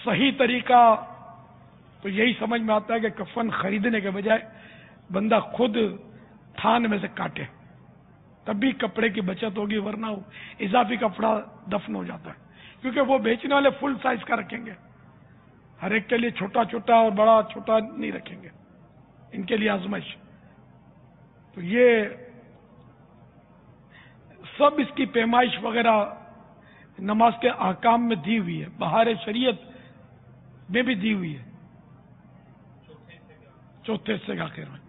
सही तरीका तो यही समझ में आता है कि कफन खरीदने के बजाय बंदा खुद थान में से काटे, तब भी कपड़े की बचत होगी, वरना इजाफी कपड़ा दफन हो जाता है। क्योंकि वो बेचने वाले फुल साइज का रखेंगे, हर एक के लिए छोटा छोटा और बड़ा छोटा नहीं रखेंगे, इनके लिए आजमाइश। तो ये सब इसकी पैमाइश वगैरह नमाज के अहकाम में दी हुई है, बहार शरीयत में भी दी हुई है, चौथे हिस्से के आखिर में।